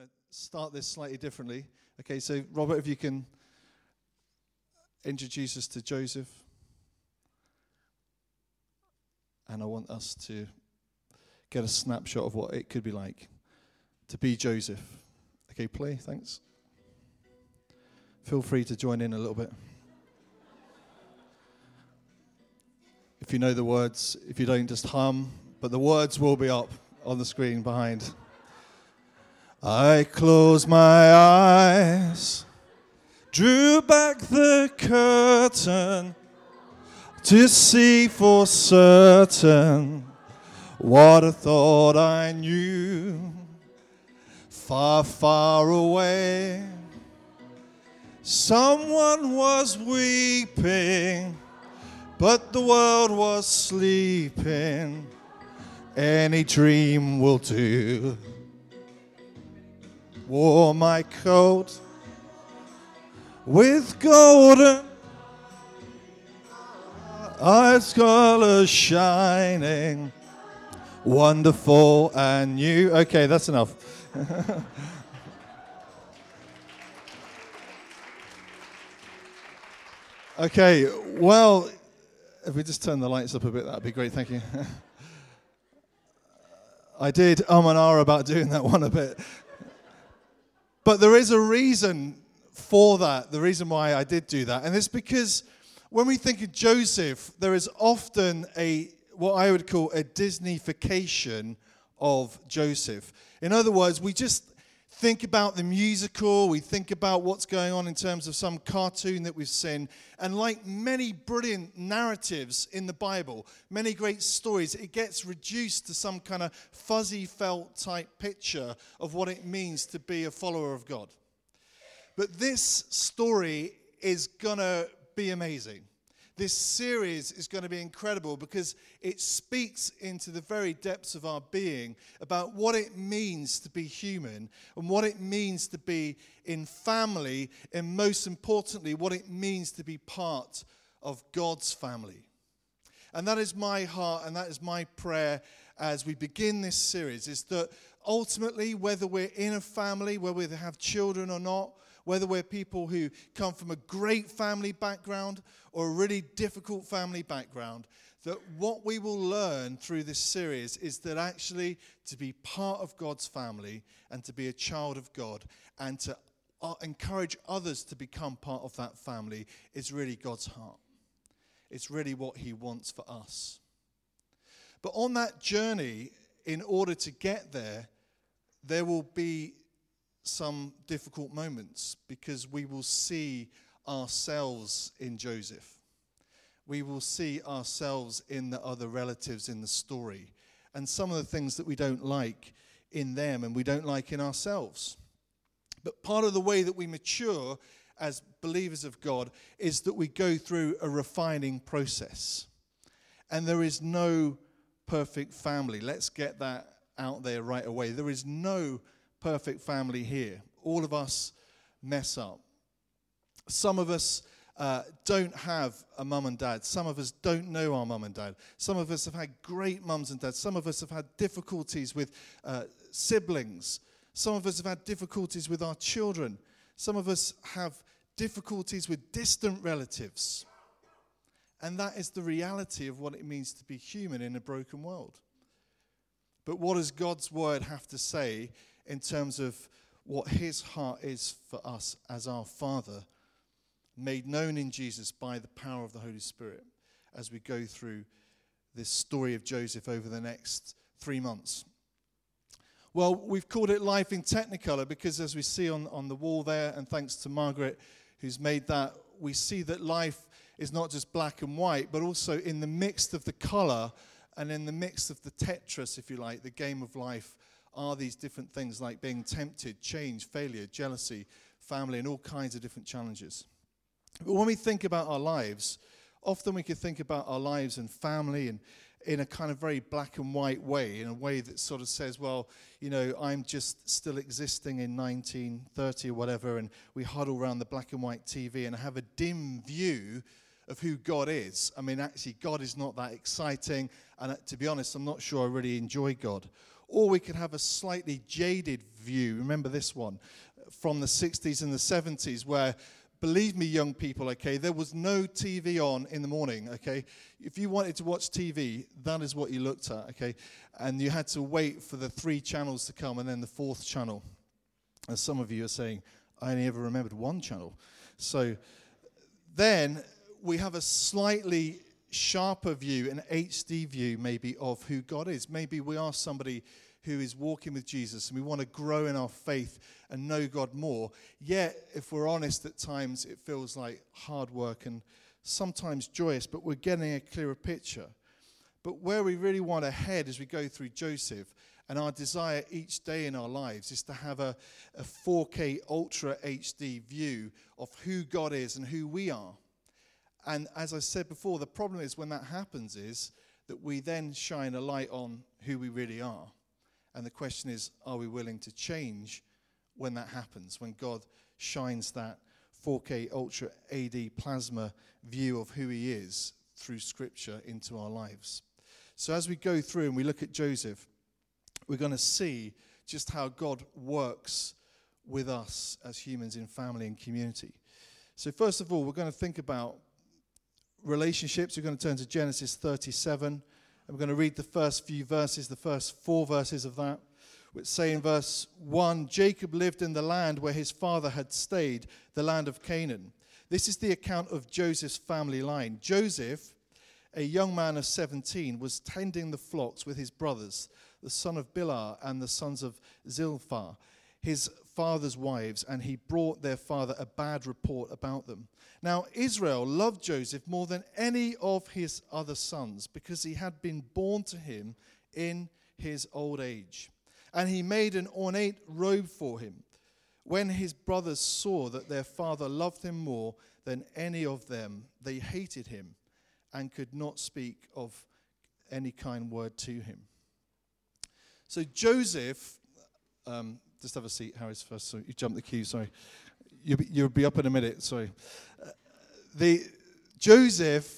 going to start this slightly differently. Okay, so Robert, if you can introduce us to Joseph. And I want us to get a snapshot of what it could be like to be Joseph. Okay, play, thanks. Feel free to join in a little bit. If you know the words, if you don't, just hum. But the words will be up on the screen behind. I close my eyes, drew back the curtain to see for certain what I thought I knew. Far, far away, someone was weeping, but the world was sleeping. Any dream will do. Wore my coat with golden eyes, colors shining, wonderful and new. Okay, that's enough. Okay, well, if we just turn the lights up a bit, that'd be great, thank you. I did and ah about doing that one a bit. But there is a reason for that, the reason why I did do that. And it's because when we think of Joseph, there is often what I would call a Disneyfication of Joseph. In other words, we just think about the musical, we think about what's going on in terms of some cartoon that we've seen, and like many brilliant narratives in the Bible, many great stories, it gets reduced to some kind of fuzzy felt type picture of what it means to be a follower of God. But this story is going to be amazing. This series is going to be incredible because it speaks into the very depths of our being about what it means to be human and what it means to be in family, and most importantly, what it means to be part of God's family. And that is my heart and that is my prayer as we begin this series, is that ultimately, whether we're in a family, whether we have children or not, whether we're people who come from a great family background or a really difficult family background, that what we will learn through this series is that actually to be part of God's family and to be a child of God and to encourage others to become part of that family is really God's heart. It's really what he wants for us. But on that journey, in order to get there, there will be some difficult moments because we will see ourselves in Joseph. We will see ourselves in the other relatives in the story and some of the things that we don't like in them and we don't like in ourselves. But part of the way that we mature as believers of God is that we go through a refining process. And there is no perfect family. Let's get that out there right away. There is no perfect family here. All of us mess up. Some of us don't have a mum and dad. Some of us don't know our mum and dad. Some of us have had great mums and dads. Some of us have had difficulties with siblings. Some of us have had difficulties with our children. Some of us have difficulties with distant relatives. And that is the reality of what it means to be human in a broken world. But what does God's word have to say in terms of what his heart is for us as our Father, made known in Jesus by the power of the Holy Spirit as we go through this story of Joseph over the next 3 months? Well, we've called it Life in Technicolor because as we see on the wall there, and thanks to Margaret who's made that, we see that life is not just black and white, but also in the midst of the color and in the midst of the Tetris, if you like, the game of life, are these different things like being tempted, change, failure, jealousy, family, and all kinds of different challenges. But when we think about our lives, often we can think about our lives and family and in a kind of very black and white way, in a way that sort of says, well, you know, I'm just still existing in 1930 or whatever, and we huddle around the black and white TV and have a dim view of who God is. I mean, actually, God is not that exciting, and to be honest, I'm not sure I really enjoy God. Or we could have a slightly jaded view. Remember this one from the 60s and the 70s where, believe me, young people, okay, there was no TV on in the morning, okay? If you wanted to watch TV, that is what you looked at, okay? And you had to wait for the 3 channels to come and then the 4th channel. As some of you are saying, I only ever remembered 1 channel. So then we have a slightly sharper view, an HD view maybe of who God is. Maybe we are somebody who is walking with Jesus and we want to grow in our faith and know God more. Yet, if we're honest, at times it feels like hard work and sometimes joyous, but we're getting a clearer picture. But where we really want to head as we go through Joseph, and our desire each day in our lives is to have a 4K Ultra HD view of who God is and who we are. And as I said before, the problem is when that happens is that we then shine a light on who we really are. And the question is, are we willing to change when that happens, when God shines that 4K Ultra AD plasma view of who he is through Scripture into our lives? So as we go through and we look at Joseph, we're going to see just how God works with us as humans in family and community. So first of all, we're going to think about relationships. We're going to turn to Genesis 37, and we're going to read the first few verses, the first 4 verses of that, which say in verse 1, Jacob lived in the land where his father had stayed, the land of Canaan. This is the account of Joseph's family line. Joseph, a young man of 17, was tending the flocks with his brothers, the son of Bilhah and the sons of Zilpah, his father's wives, and he brought their father a bad report about them. Now Israel loved Joseph more than any of his other sons because he had been born to him in his old age. And he made an ornate robe for him. When his brothers saw that their father loved him more than any of them, they hated him and could not speak of any kind word to him. So Joseph, just have a seat, Harris, first. So you jumped the queue, sorry. You'll be up in a minute, sorry. Joseph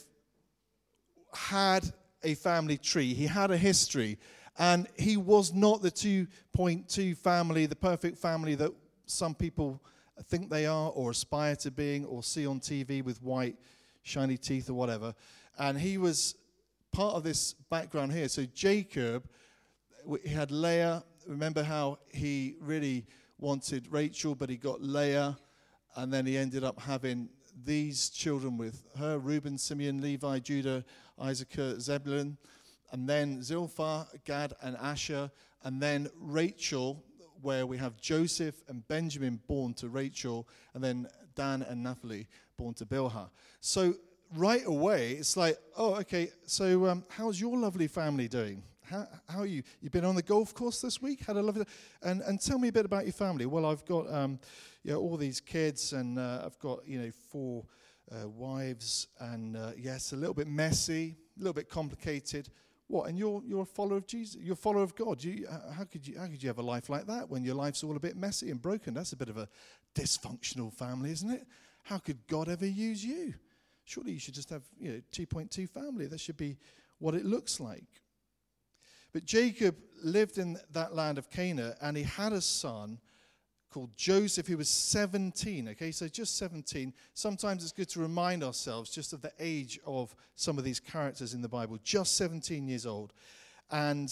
had a family tree. He had a history. And he was not the 2.2 family, the perfect family that some people think they are or aspire to being or see on TV with white, shiny teeth or whatever. And he was part of this background here. So Jacob, he had Leah. Remember how he really wanted Rachel, but he got Leah, and then he ended up having these children with her, Reuben, Simeon, Levi, Judah, Isaac, Zebulun, and then Zilpah, Gad, and Asher, and then Rachel, where we have Joseph and Benjamin born to Rachel, and then Dan and Naphtali born to Bilhah. So right away, it's like, oh, okay, so how's your lovely family doing? How are you? You've been on the golf course this week? Had a lovely... And tell me a bit about your family. Well, I've got all these kids, and I've got 4 wives, and yes, a little bit messy, a little bit complicated. What? And you're a follower of Jesus? You're a follower of God? How could you have a life like that when your life's all a bit messy and broken? That's a bit of a dysfunctional family, isn't it? How could God ever use you? Surely you should just have 2.2 family. That should be what it looks like. But Jacob lived in that land of Canaan, and he had a son called Joseph, who was 17. Okay, so just 17. Sometimes it's good to remind ourselves just of the age of some of these characters in the Bible. Just 17 years old. And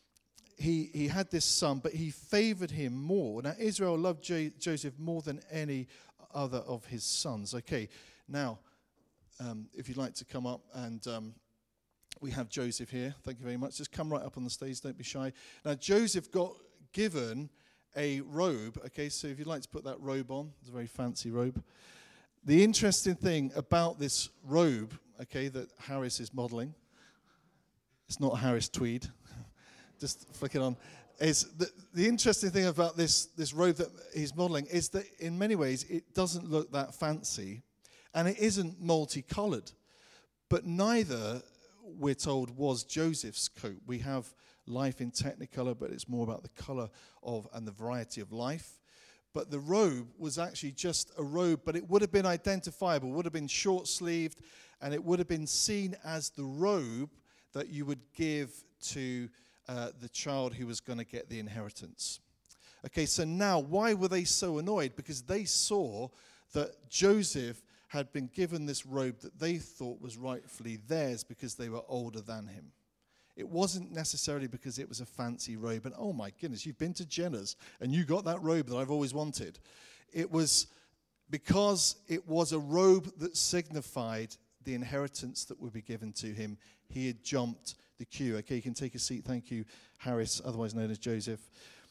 he had this son, but he favored him more. Now, Israel loved Joseph more than any other of his sons. Okay, now, if you'd like to come up and... we have Joseph here. Thank you very much. Just come right up on the stage. Don't be shy. Now, Joseph got given a robe. Okay, so if you'd like to put that robe on, it's a very fancy robe. The interesting thing about this robe, okay, that Harris is modeling, it's not Harris Tweed. Just flick it on. Is the interesting thing about this robe that he's modeling is that in many ways it doesn't look that fancy, and it isn't multicolored, but neither, we're told, was Joseph's coat. We have life in Technicolor, but it's more about the color of and the variety of life. But the robe was actually just a robe, but it would have been identifiable, would have been short-sleeved, and it would have been seen as the robe that you would give to the child who was going to get the inheritance. Okay, so now why were they so annoyed? Because they saw that Joseph had been given this robe that they thought was rightfully theirs because they were older than him. It wasn't necessarily because it was a fancy robe. And oh my goodness, you've been to Jenner's and you got that robe that I've always wanted. It was because it was a robe that signified the inheritance that would be given to him. He had jumped the queue. Okay, you can take a seat. Thank you, Harris, otherwise known as Joseph.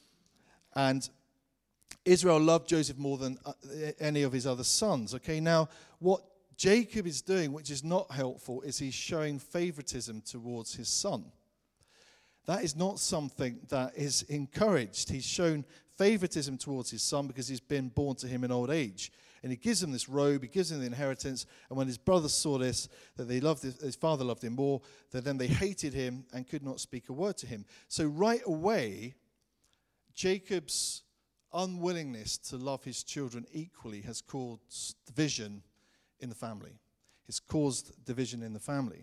And Israel loved Joseph more than any of his other sons. Okay, now what Jacob is doing, which is not helpful, is he's showing favoritism towards his son. That is not something that is encouraged. He's shown favoritism towards his son because he's been born to him in old age. And he gives him this robe, he gives him the inheritance, and when his brothers saw this, that they loved his father loved him more, that then they hated him and could not speak a word to him. So right away, Jacob's unwillingness to love his children equally has caused division in the family. It's caused division in the family.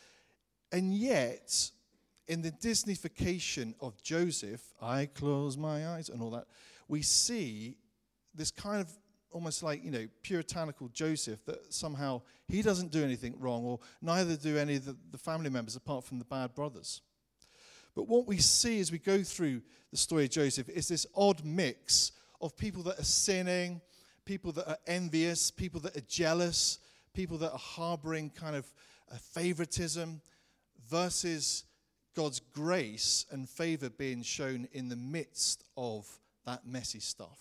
And yet, in the Disneyfication of Joseph, I close my eyes and all that, we see this kind of almost like, puritanical Joseph, that somehow he doesn't do anything wrong, or neither do any of the family members apart from the bad brothers. But what we see as we go through the story of Joseph is this odd mix of people that are sinning, people that are envious, people that are jealous, people that are harboring kind of favoritism, versus God's grace and favor being shown in the midst of that messy stuff.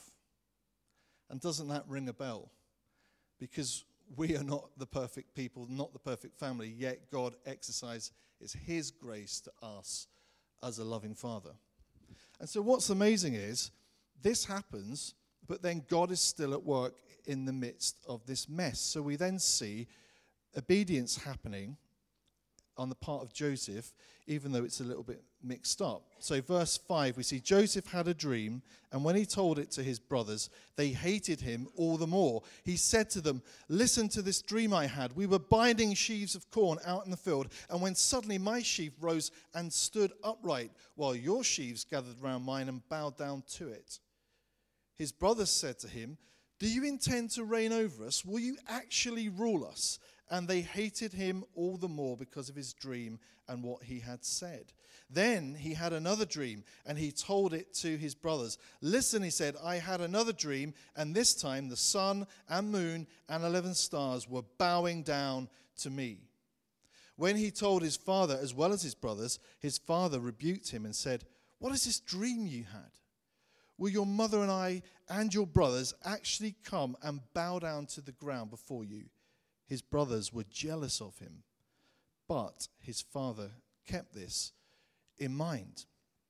And doesn't that ring a bell? Because we are not the perfect people, not the perfect family, yet God exercises his grace to us as a loving father. And so what's amazing is this happens, but then God is still at work in the midst of this mess. So we then see obedience happening on the part of Joseph, even though it's a little bit mixed up. So verse 5, we see Joseph had a dream, and when he told it to his brothers, they hated him all the more. He said to them, "Listen to this dream I had. We were binding sheaves of corn out in the field, and when suddenly my sheaf rose and stood upright, while your sheaves gathered round mine and bowed down to it." His brothers said to him, "Do you intend to reign over us? Will you actually rule us?" And they hated him all the more because of his dream and what he had said. Then he had another dream, and he told it to his brothers. "Listen," he said, "I had another dream, and this time the sun and moon and 11 stars were bowing down to me." When he told his father as well as his brothers, his father rebuked him and said, "What is this dream you had? Will your mother and I and your brothers actually come and bow down to the ground before you?" His brothers were jealous of him, but his father kept this in mind.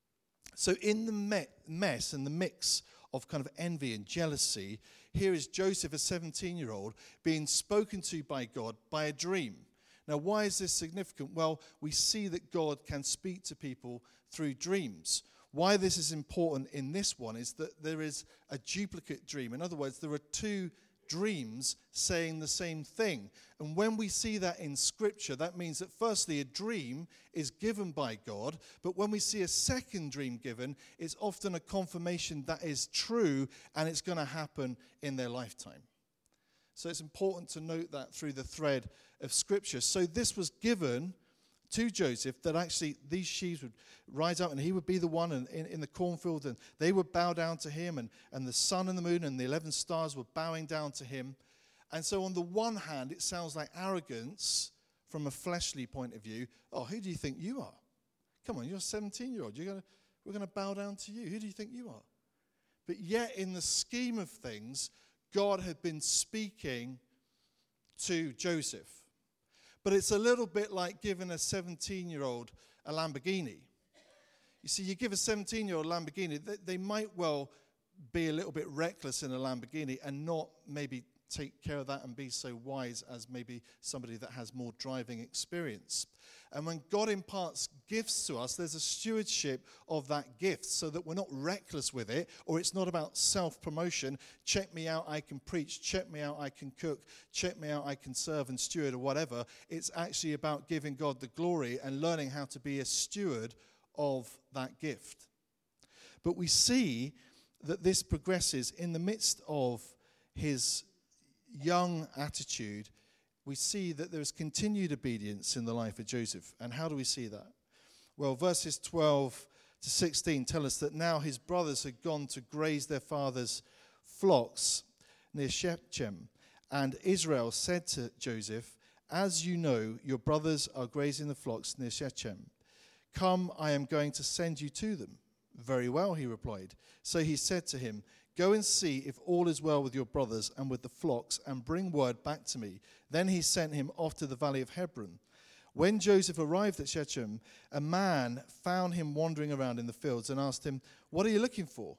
So in the mess and the mix of kind of envy and jealousy, here is Joseph, a 17-year-old, being spoken to by God by a dream. Now, why is this significant? Well, we see that God can speak to people through dreams. Why this is important in this one is that there is a duplicate dream. In other words, there are two dreams saying the same thing. And when we see that in Scripture, that means that firstly, a dream is given by God, but when we see a second dream given, it's often a confirmation that is true and it's going to happen in their lifetime. So it's important to note that through the thread of Scripture. So this was given to Joseph, that actually these sheaves would rise up and he would be the one in the cornfield, and they would bow down to him, and the sun and the moon and the 11 stars were bowing down to him. And so on the one hand, it sounds like arrogance from a fleshly point of view. Oh, who do you think you are? Come on, you're a 17-year-old. We're going to bow down to you. Who do you think you are? But yet in the scheme of things, God had been speaking to Joseph. But it's a little bit like giving a 17-year-old a Lamborghini. You see, you give a 17-year-old Lamborghini, they might well be a little bit reckless in a Lamborghini and not maybe take care of that and be so wise as maybe somebody that has more driving experience. And when God imparts gifts to us, there's a stewardship of that gift so that we're not reckless with it, or it's not about self-promotion. Check me out, I can preach. Check me out, I can cook. Check me out, I can serve and steward or whatever. It's actually about giving God the glory and learning how to be a steward of that gift. But we see that this progresses in the midst of his young attitude. We see that there is continued obedience in the life of Joseph. And how do we see that? Well, verses 12 to 16 tell us that now his brothers had gone to graze their father's flocks near Shechem. And Israel said to Joseph, "As you know, your brothers are grazing the flocks near Shechem. Come, I am going to send you to them." "Very well," he replied. So he said to him, "Go and see if all is well with your brothers and with the flocks, and bring word back to me." Then he sent him off to the valley of Hebron. When Joseph arrived at Shechem, a man found him wandering around in the fields and asked him, "What are you looking for?"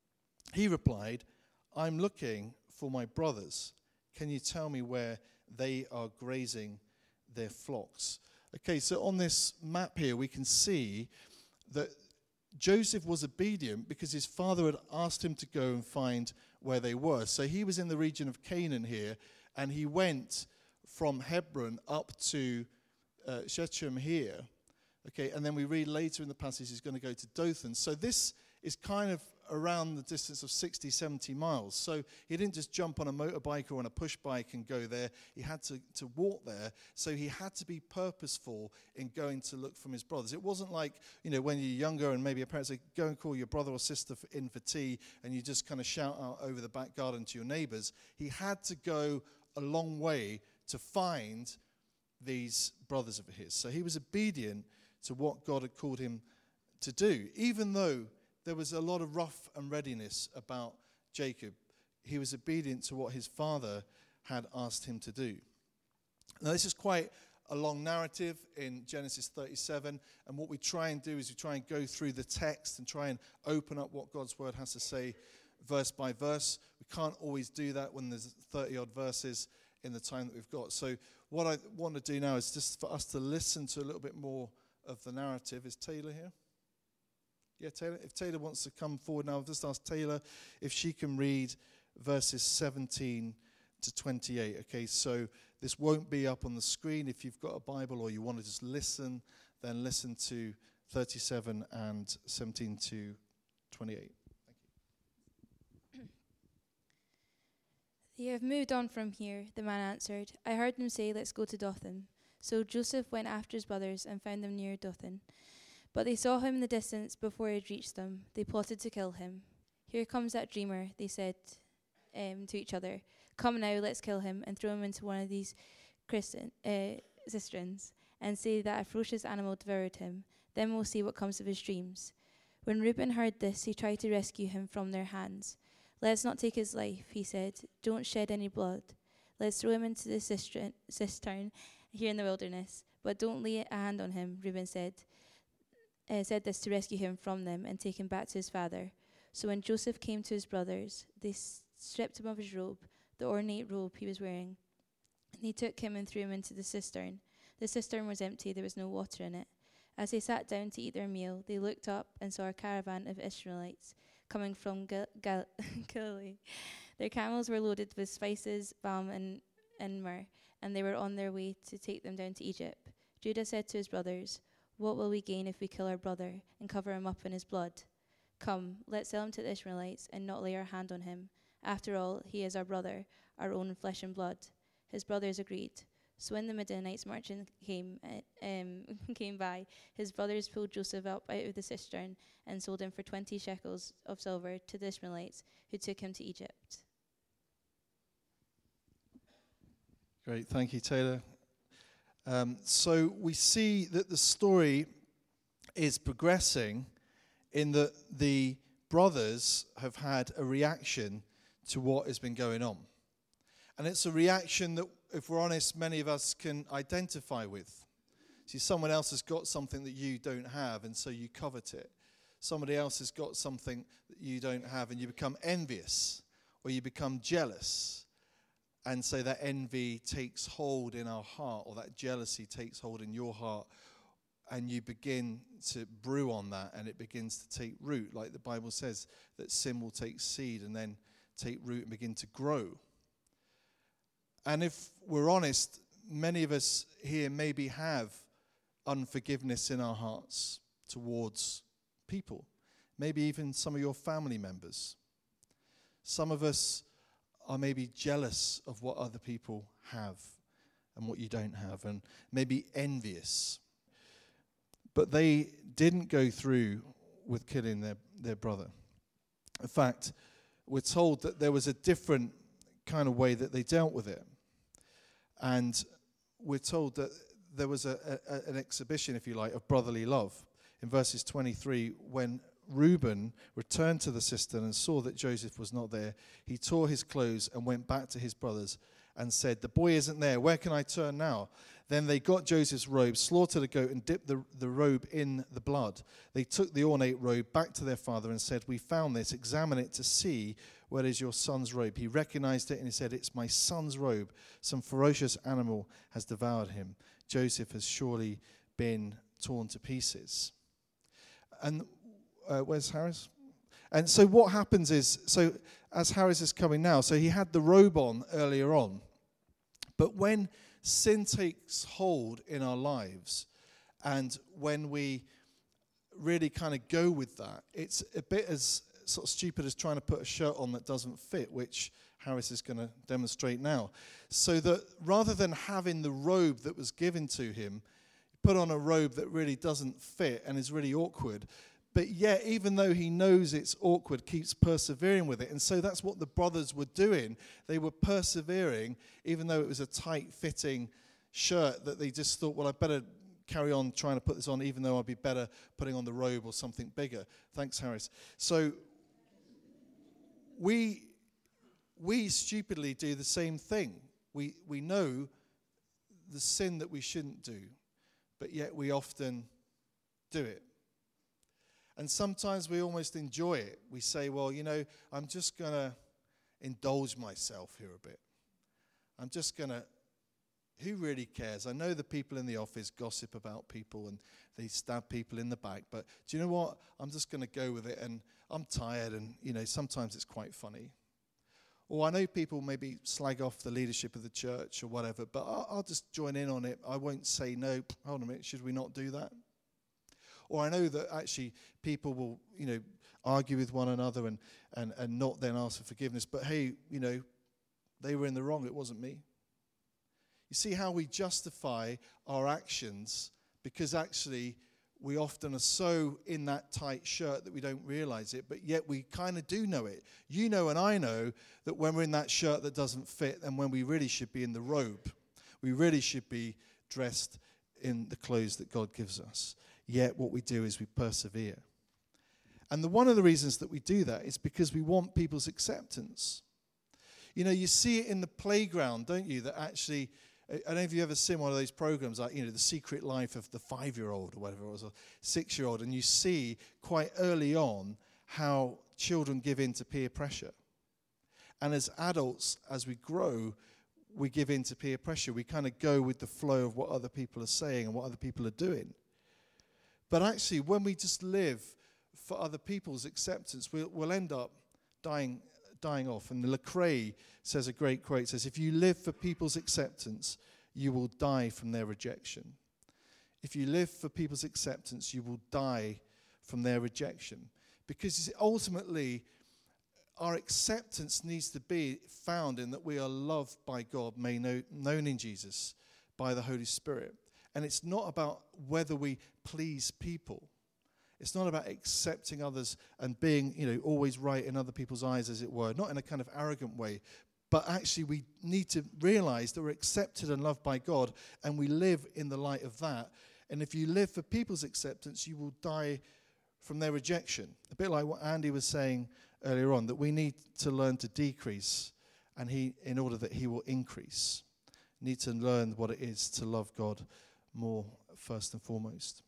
He replied, "I'm looking for my brothers. Can you tell me where they are grazing their flocks?" Okay, so on this map here, we can see that Joseph was obedient because his father had asked him to go and find where they were. So he was in the region of Canaan here, and he went from Hebron up to Shechem here. Okay, and then we read later in the passage he's going to go to Dothan. So this is kind of around the distance of 60, 70 miles. So he didn't just jump on a motorbike or on a push bike and go there. He had to walk there. So he had to be purposeful in going to look for his brothers. It wasn't like, when you're younger and maybe your parents say, "Go and call your brother or sister in for tea," and you just kind of shout out over the back garden to your neighbors. He had to go a long way to find these brothers of his. So he was obedient to what God had called him to do, even though there was a lot of rough and readiness about Jacob. He was obedient to what his father had asked him to do. Now, this is quite a long narrative in Genesis 37, and what we try and do is we try and go through the text and try and open up what God's word has to say verse by verse. We can't always do that when there's 30-odd verses in the time that we've got. So what I want to do now is just for us to listen to a little bit more of the narrative. Is Taylor here? Yeah, Taylor. If Taylor wants to come forward now, I'll just ask Taylor if she can read verses 17 to 28. Okay, so this won't be up on the screen. If you've got a Bible or you want to just listen, then listen to 37 and 17 to 28. Thank you. "They have moved on from here," the man answered. "I heard them say, 'Let's go to Dothan.'" So Joseph went after his brothers and found them near Dothan. But they saw him in the distance before he had reached them. They plotted to kill him. "Here comes that dreamer," they said to each other. "Come now, let's kill him and throw him into one of these cisterns and say that a ferocious animal devoured him. Then we'll see what comes of his dreams." When Reuben heard this, he tried to rescue him from their hands. "Let's not take his life," he said. "Don't shed any blood. Let's throw him into the cistern here in the wilderness. But don't lay a hand on him," Reuben said this to rescue him from them and take him back to his father. So when Joseph came to his brothers, they stripped him of his robe, the ornate robe he was wearing, and he took him and threw him into the cistern. The cistern was empty, there was no water in it. As they sat down to eat their meal, they looked up and saw a caravan of Ishmaelites coming from Galilee. Their camels were loaded with spices, balm, and myrrh, and they were on their way to take them down to Egypt. Judah said to his brothers, "What will we gain if we kill our brother and cover him up in his blood? Come, let's sell him to the Ishmaelites and not lay our hand on him. After all, he is our brother, our own flesh and blood." His brothers agreed. So when the Midianites merchant came by, his brothers pulled Joseph up out of the cistern and sold him for 20 shekels of silver to the Ishmaelites, who took him to Egypt. Great, thank you, Taylor. So we see that the story is progressing in that the brothers have had a reaction to what has been going on. And it's a reaction that, if we're honest, many of us can identify with. See, someone else has got something that you don't have, and so you covet it. Somebody else has got something that you don't have, and you become envious, or you become jealous. And so that envy takes hold in our heart, or that jealousy takes hold in your heart, and you begin to brew on that, and it begins to take root. Like the Bible says, that sin will take seed and then take root and begin to grow. And if we're honest, many of us here maybe have unforgiveness in our hearts. towards people, maybe even some of your family members. Some of us are maybe jealous of what other people have and what you don't have, and maybe envious. But they didn't go through with killing their brother. In fact, we're told that there was a different kind of way that they dealt with it. And we're told that there was an exhibition, if you like, of brotherly love. In verses 23, when Reuben returned to the cistern and saw that Joseph was not there, he tore his clothes and went back to his brothers and said, "The boy isn't there. Where can I turn now?" Then they got Joseph's robe, slaughtered a goat, and dipped the robe in the blood. They took the ornate robe back to their father and said, "We found this. Examine it to see where is your son's robe." He recognized it and he said, "It's my son's robe. Some ferocious animal has devoured him. Joseph has surely been torn to pieces." And where's Harris? And so what happens is, so as Harris is coming now, so he had the robe on earlier on. But when sin takes hold in our lives, and when we really kind of go with that, it's a bit as sort of stupid as trying to put a shirt on that doesn't fit, which Harris is going to demonstrate now. So that rather than having the robe that was given to him, put on a robe that really doesn't fit and is really awkward, but yet, even though he knows it's awkward, keeps persevering with it. And so that's what the brothers were doing. They were persevering, even though it was a tight-fitting shirt that they just thought, well, I better carry on trying to put this on, even though I'd be better putting on the robe or something bigger. Thanks, Harris. So we stupidly do the same thing. We know the sin that we shouldn't do, but yet we often do it. And sometimes we almost enjoy it. We say, well, I'm just going to indulge myself here a bit. I'm just going to, who really cares? I know the people in the office gossip about people and they stab people in the back, but do you know what? I'm just going to go with it, and I'm tired, and, sometimes it's quite funny. Or I know people maybe slag off the leadership of the church or whatever, but I'll just join in on it. I won't say, no, hold on a minute, should we not do that? Or I know that actually people will, argue with one another and not then ask for forgiveness. But hey, they were in the wrong. It wasn't me. You see how we justify our actions because actually we often are so in that tight shirt that we don't realize it, but yet we kind of do know it. You know and I know that when we're in that shirt that doesn't fit and when we really should be in the robe, we really should be dressed in the clothes that God gives us. Yet what we do is we persevere. And one of the reasons that we do that is because we want people's acceptance. You see it in the playground, don't you? That actually, I don't know if you've ever seen one of those programs like, The Secret Life of the 5-year-old or whatever it was, or 6-year-old, and you see quite early on how children give in to peer pressure. And as adults, as we grow, we give in to peer pressure. We kind of go with the flow of what other people are saying and what other people are doing. But actually, when we just live for other people's acceptance, we'll end up dying off. And Lecrae says a great quote. It says, if you live for people's acceptance, you will die from their rejection. If you live for people's acceptance, you will die from their rejection. Because ultimately, our acceptance needs to be found in that we are loved by God, known in Jesus, by the Holy Spirit. And it's not about whether we please people. It's not about accepting others and being, always right in other people's eyes, as it were. Not in a kind of arrogant way. But actually, we need to realize that we're accepted and loved by God, and we live in the light of that. And if you live for people's acceptance, you will die from their rejection. A bit like what Andy was saying earlier on, that we need to learn to decrease, and in order that he will increase. Need to learn what it is to love God more first and foremost.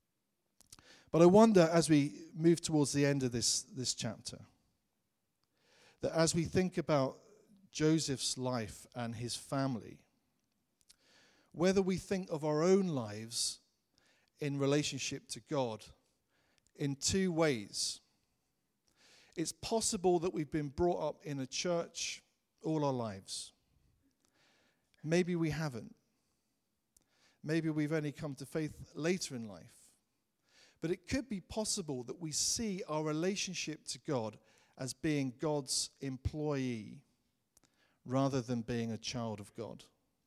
But I wonder, as we move towards the end of this chapter, that as we think about Joseph's life and his family, whether we think of our own lives in relationship to God in two ways. It's possible that we've been brought up in a church all our lives. Maybe we haven't. Maybe we've only come to faith later in life. But it could be possible that we see our relationship to God as being God's employee rather than being a child of God.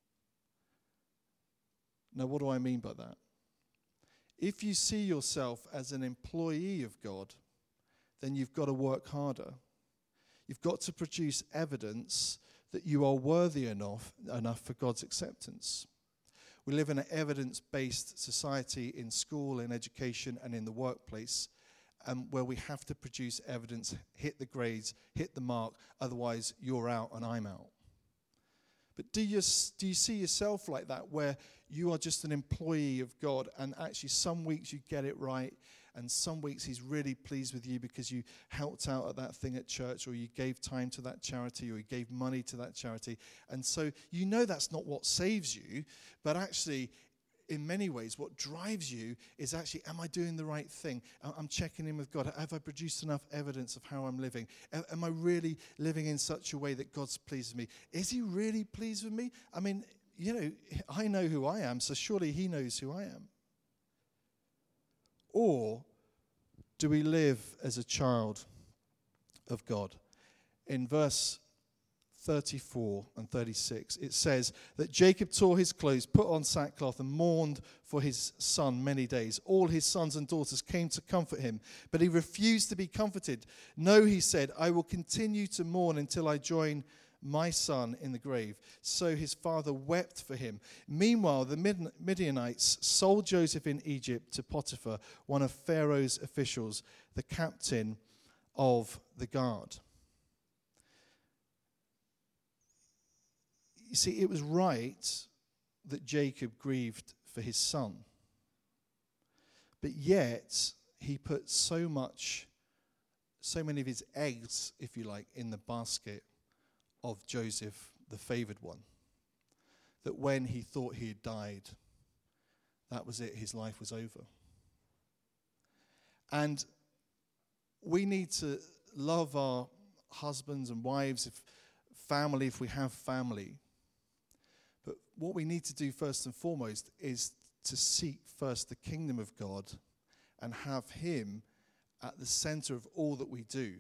Now, what do I mean by that? If you see yourself as an employee of God, then you've got to work harder. You've got to produce evidence that you are worthy enough for God's acceptance. We live in an evidence-based society in school, in education, and in the workplace, where we have to produce evidence, hit the grades, hit the mark, otherwise you're out and I'm out. But do you see yourself like that, where you are just an employee of God, and actually some weeks you get it right, and some weeks he's really pleased with you because you helped out at that thing at church, or you gave time to that charity, or you gave money to that charity. And so you know that's not what saves you, but actually in many ways what drives you is actually, am I doing the right thing? I'm checking in with God. Have I produced enough evidence of how I'm living? Am I really living in such a way that God's pleased with me? Is he really pleased with me? I mean, I know who I am, so surely he knows who I am. Or do we live as a child of God? In verse 34 and 36, it says that Jacob tore his clothes, put on sackcloth, and mourned for his son many days. All his sons and daughters came to comfort him, but he refused to be comforted. No, he said, I will continue to mourn until I join my son in the grave. So his father wept for him. Meanwhile, the Midianites sold Joseph in Egypt to Potiphar, one of Pharaoh's officials, the captain of the guard. You see, it was right that Jacob grieved for his son. But yet, he put so many of his eggs, if you like, in the basket of Joseph, the favored one, that when he thought he had died, that was it, his life was over. And we need to love our husbands and wives, if we have family. But what we need to do first and foremost is to seek first the kingdom of God and have him at the center of all that we do.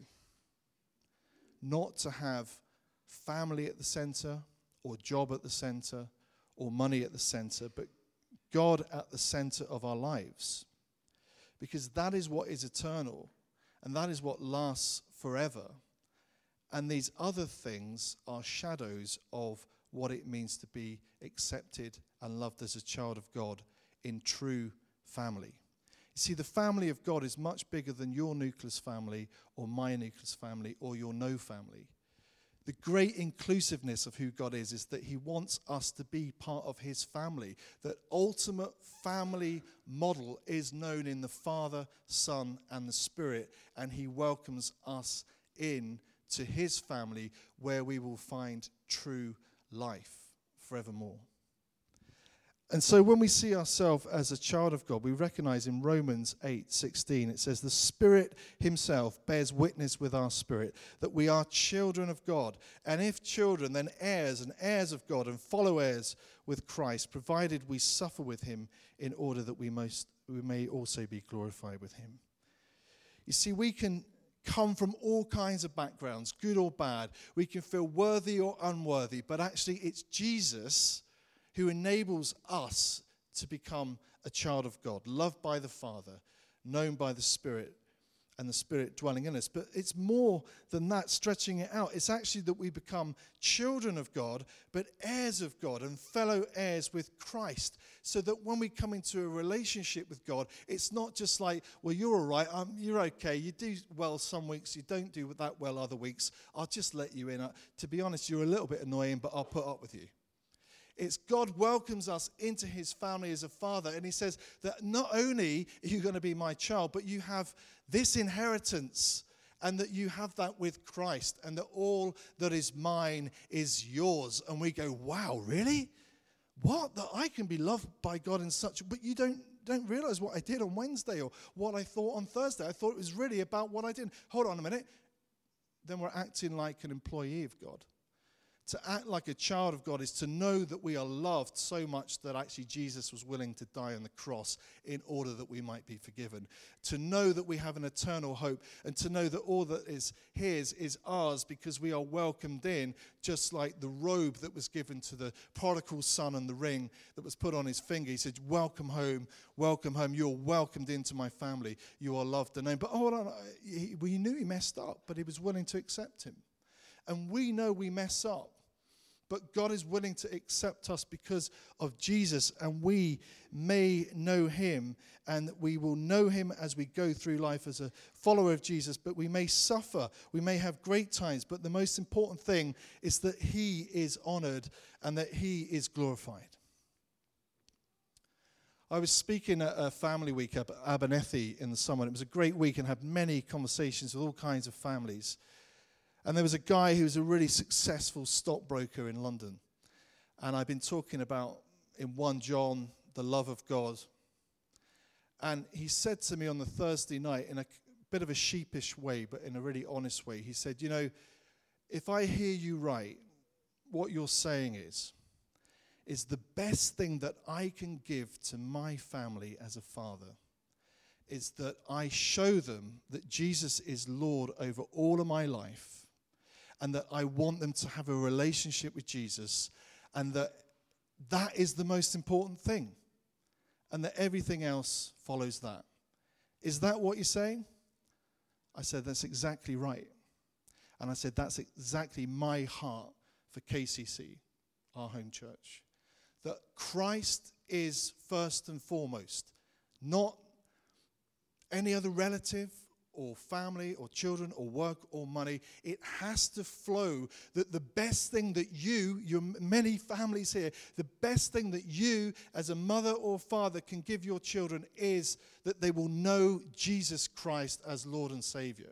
Not to have family at the center, or job at the center, or money at the center, but God at the center of our lives. Because that is what is eternal, and that is what lasts forever. And these other things are shadows of what it means to be accepted and loved as a child of God in true family. You see, the family of God is much bigger than your nucleus family, or my nucleus family, or your no family. The great inclusiveness of who God is that he wants us to be part of his family. That ultimate family model is known in the Father, Son, and the Spirit, and he welcomes us in to his family, where we will find true life forevermore. And so when we see ourselves as a child of God, we recognize in Romans 8:16, it says, the Spirit himself bears witness with our spirit that we are children of God. And if children, then heirs, and heirs of God, and fellow heirs with Christ, provided we suffer with him in order that we may also be glorified with him. You see, we can come from all kinds of backgrounds, good or bad. We can feel worthy or unworthy, but actually it's Jesus who enables us to become a child of God, loved by the Father, known by the Spirit, and the Spirit dwelling in us. But it's more than that, stretching it out. It's actually that we become children of God, but heirs of God and fellow heirs with Christ, so that when we come into a relationship with God, it's not just like, well, you're all right, you're okay, you do well some weeks, you don't do that well other weeks, I'll just let you in. To be honest, you're a little bit annoying, but I'll put up with you. It's God welcomes us into his family as a father, and he says that not only are you going to be my child, but you have this inheritance, and that you have that with Christ, and that all that is mine is yours. And we go, wow, really? What? That I can be loved by God in such, but you don't realize what I did on Wednesday or what I thought on Thursday. I thought it was really about what I did. Hold on a minute. Then we're acting like an employee of God. To act like a child of God is to know that we are loved so much that actually Jesus was willing to die on the cross in order that we might be forgiven. To know that we have an eternal hope, and to know that all that is his is ours because we are welcomed in, just like the robe that was given to the prodigal son and the ring that was put on his finger. He said, welcome home, you're welcomed into my family, you are loved and known. But hold on, we knew he messed up, but he was willing to accept him. And we know we mess up. But God is willing to accept us because of Jesus, and we may know him, and we will know him as we go through life as a follower of Jesus, but we may suffer, we may have great times, but the most important thing is that he is honored and that he is glorified. I was speaking at a family week up at Abernethy in the summer, and it was a great week and had many conversations with all kinds of families. And there was a guy who was a really successful stockbroker in London. And I've been talking about, in 1 John, the love of God. And he said to me on the Thursday night, in a bit of a sheepish way, but in a really honest way, he said, you know, if I hear you right, what you're saying is the best thing that I can give to my family as a father is that I show them that Jesus is Lord over all of my life, and that I want them to have a relationship with Jesus, and that is the most important thing, and that everything else follows that. Is that what you're saying? I said, that's exactly right. And I said, that's exactly my heart for KCC, our home church. That Christ is first and foremost, not any other relative or family or children or work or money. It has to flow that the best thing that your many families here, the best thing that you as a mother or father can give your children is that they will know Jesus Christ as Lord and Savior.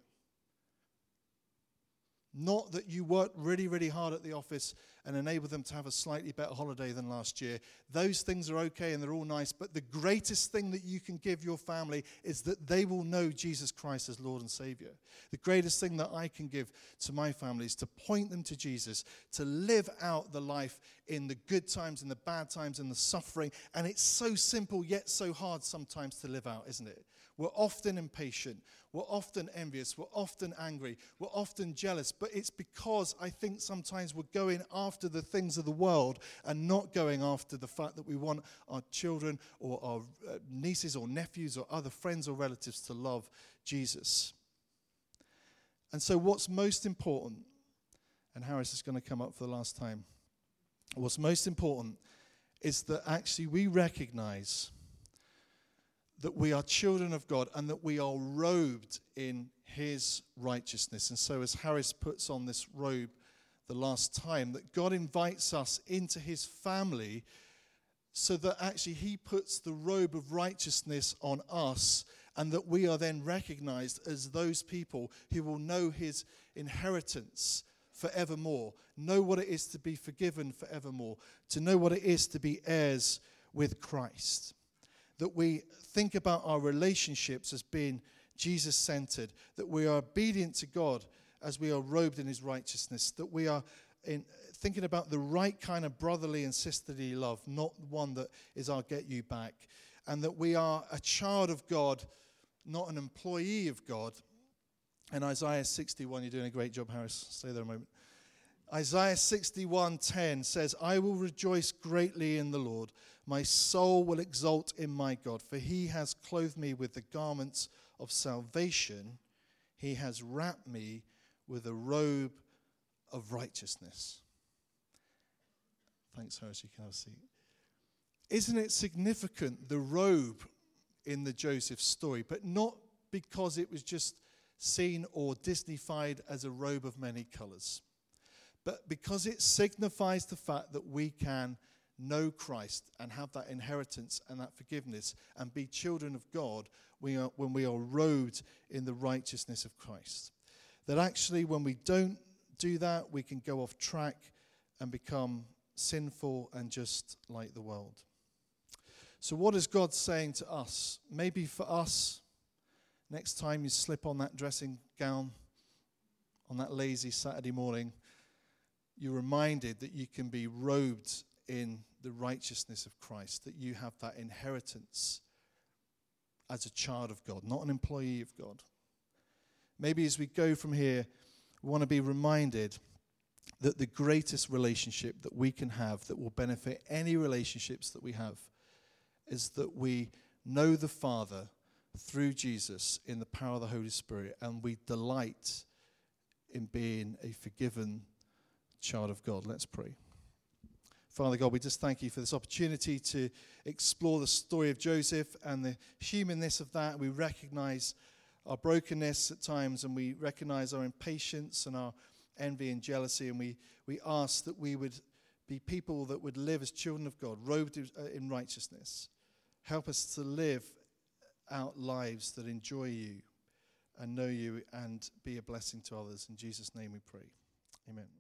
Not that you worked really, really hard at the office and enabled them to have a slightly better holiday than last year. Those things are okay and they're all nice, but the greatest thing that you can give your family is that they will know Jesus Christ as Lord and Savior. The greatest thing that I can give to my family is to point them to Jesus, to live out the life in the good times and the bad times and the suffering. And it's so simple yet so hard sometimes to live out, isn't it? We're often impatient, we're often envious, we're often angry, we're often jealous, but it's because I think sometimes we're going after the things of the world and not going after the fact that we want our children or our nieces or nephews or other friends or relatives to love Jesus. And so what's most important, and Harris is going to come up for the last time, what's most important is that actually we recognize that we are children of God and that we are robed in his righteousness. And so as Harris puts on this robe the last time, that God invites us into his family so that actually he puts the robe of righteousness on us, and that we are then recognized as those people who will know his inheritance forevermore, know what it is to be forgiven forevermore, to know what it is to be heirs with Christ. That we think about our relationships as being Jesus-centered, that we are obedient to God as we are robed in his righteousness, that we are thinking about the right kind of brotherly and sisterly love, not one that is I'll get you back, and that we are a child of God, not an employee of God. And Isaiah 61, you're doing a great job, Harris, stay there a moment. Isaiah 61:10 says, I will rejoice greatly in the Lord. My soul will exult in my God, for he has clothed me with the garments of salvation. He has wrapped me with a robe of righteousness. Thanks, Harris. You can have a seat. Isn't it significant, the robe in the Joseph story, but not because it was just seen or Disneyfied as a robe of many colors, but because it signifies the fact that we can know Christ and have that inheritance and that forgiveness and be children of God when we are robed in the righteousness of Christ. That actually when we don't do that, we can go off track and become sinful and just like the world. So what is God saying to us? Maybe for us, next time you slip on that dressing gown on that lazy Saturday morning, you're reminded that you can be robed in the righteousness of Christ, that you have that inheritance as a child of God, not an employee of God. Maybe as we go from here, we want to be reminded that the greatest relationship that we can have that will benefit any relationships that we have is that we know the Father through Jesus in the power of the Holy Spirit, and we delight in being a forgiven child of God. Let's pray. Father God, we just thank you for this opportunity to explore the story of Joseph and the humanness of that. We recognize our brokenness at times, and we recognize our impatience and our envy and jealousy, and we ask that we would be people that would live as children of God, robed in righteousness. Help us to live out lives that enjoy you and know you and be a blessing to others. In Jesus' name we pray. Amen.